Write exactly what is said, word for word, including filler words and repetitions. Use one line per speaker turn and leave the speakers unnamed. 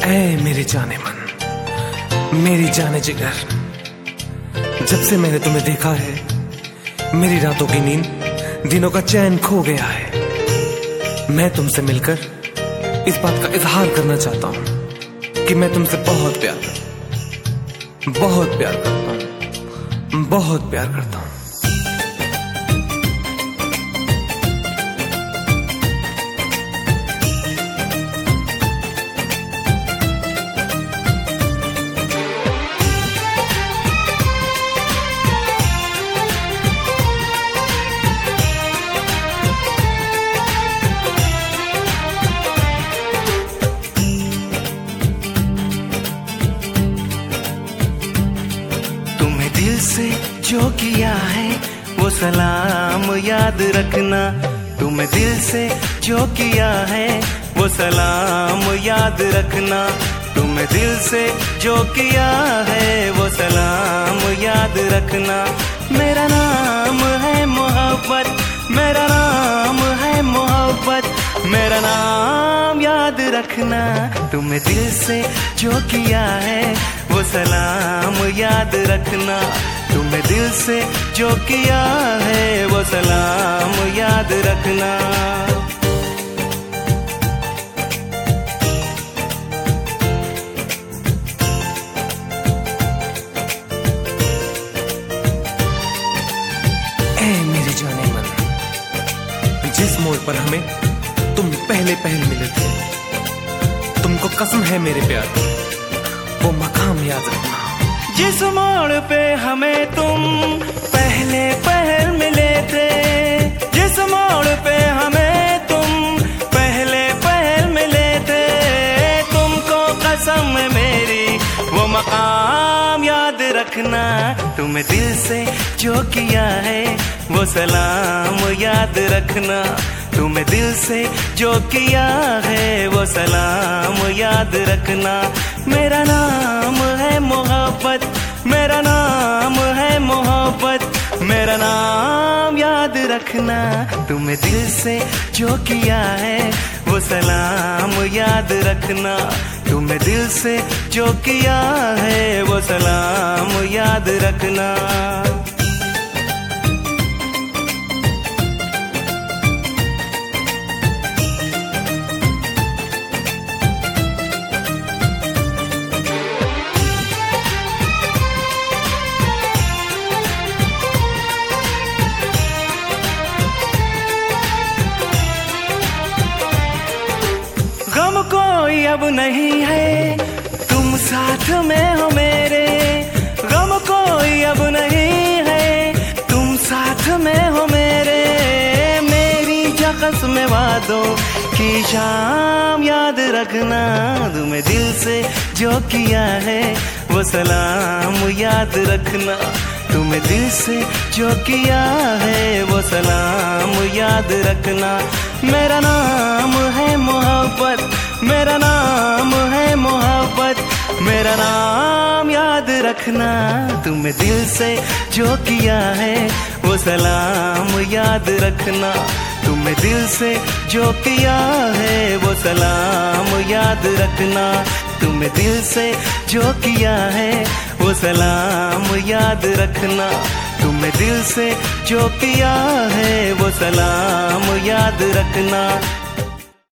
ऐ मेरे जाने मन, मेरी जाने जिगर, जब से मैंने तुम्हें देखा है मेरी रातों की नींद, दिनों का चैन खो गया है। मैं तुमसे मिलकर इस बात का इजहार करना चाहता हूं कि मैं तुमसे बहुत प्यार बहुत प्यार करता हूं, बहुत प्यार करता हूं।
दिल से जो किया है वो सलाम याद रखना। तुम्हें दिल से जो किया है वो सलाम याद रखना। तुम्हें दिल से जो किया है वो सलाम याद रखना। मेरा नाम है मोहब्बत, मेरा नाम है मोहब्बत, मेरा नाम याद रखना। तुम्हें दिल से जो किया है वो सलाम याद रखना। तुम्हें दिल से जो किया है वो सलाम याद रखना।
ऐ मेरे जाने मन, जिस मोड़ पर हमें तुम पहले पहल मिले थे, तुमको कसम है मेरे प्यार, वो मकाम याद रखना।
जिस मोड़ पे हमें तुम पहले पहल मिले थे, जिस मोड़ पे हमें तुम पहले पहल मिले थे, तुमको कसम है मेरी वो मकाम याद रखना। तुम्हें दिल से जो किया है वो सलाम याद रखना। तुम्हें दिल से जो किया है वो सलाम याद रखना। मेरा नाम है मोहब्बत, मेरा नाम है मोहब्बत, मेरा नाम याद रखना। तुम्हें दिल से जो किया है वो सलाम याद रखना। तुम्हें दिल से जो किया है वो सलाम याद रखना। गम कोई अब नहीं है तुम साथ में हो मेरे, गम कोई अब नहीं है तुम साथ में हो मेरे। मेरी जख्स में वादों की शाम याद रखना। तुम्हें दिल से जो किया है वो सलाम याद रखना। तुम्हें दिल से जो किया है वो सलाम याद रखना। मेरा नाम है मोहब्बत, मेरा नाम है मोहब्बत, मेरा नाम याद रखना। तुम्हें दिल से जो किया है वो सलाम याद रखना। तुम्हें दिल से जो किया है वो सलाम याद रखना। तुम्हें दिल से जो किया है वो सलाम याद रखना। तुम्हें दिल से जो किया है वो सलाम याद रखना।